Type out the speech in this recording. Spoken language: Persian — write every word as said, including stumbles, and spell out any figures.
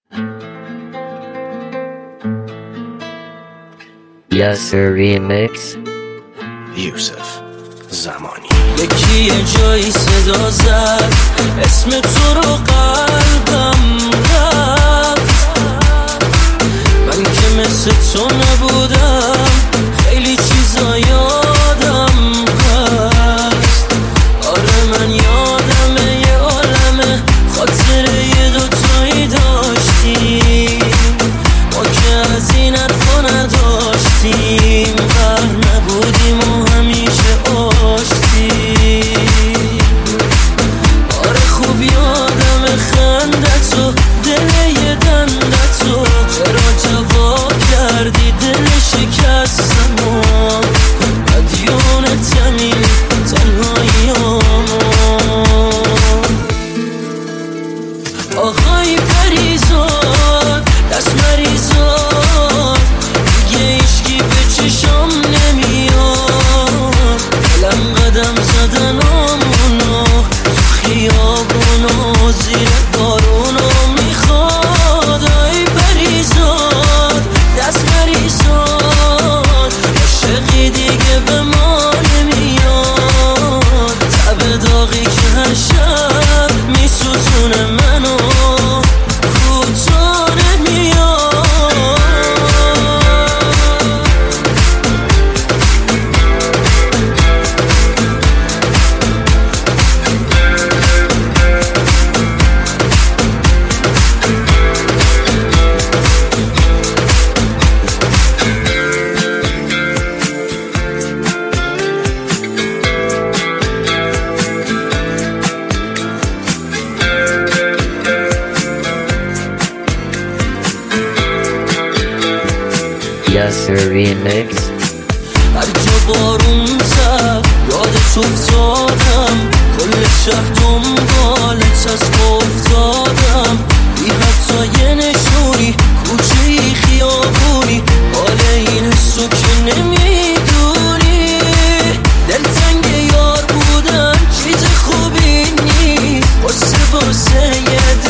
یاسر ریمیکس. یوسف زمانی. یکی یه جایی صدا زد اسم تو رو قلبم رفت، من که مثل تو نبودم خیلی چیزا یادم هست. آره من یادمه یه عالمه خاطره یه دوتایی داشتیم، ما که از این حرفا نداشتیم، بر نبودیم و همیشه آشتیم. آره خوب یادمه خندتو، دل یه دندتو، چرا جواب کردی دل شکستمو، مدیون تمیم تنهاییامو. آقای پریزاد دست مریزاد دیگه ایشکی به چشم نمیاد، دلم قدم زدن آمونو تو خیابونو زیر بارونو میخواد. آی پریزاد دست مریزاد عاشقی دیگه به ما نمیاد، تب داغی که هر شب میسوزونه منو کوتاه نمیاد. یاسر ریمیکس. هر جا بارون زد یادت افتادم، کل شهر دنبالت از افتادم، بی حتی یه نشونی کوچه‌ای خیابونی، حال این حسو که نمیدونی. دلتنگ یار بودن چیز خوبی نیست، واسه واسه یه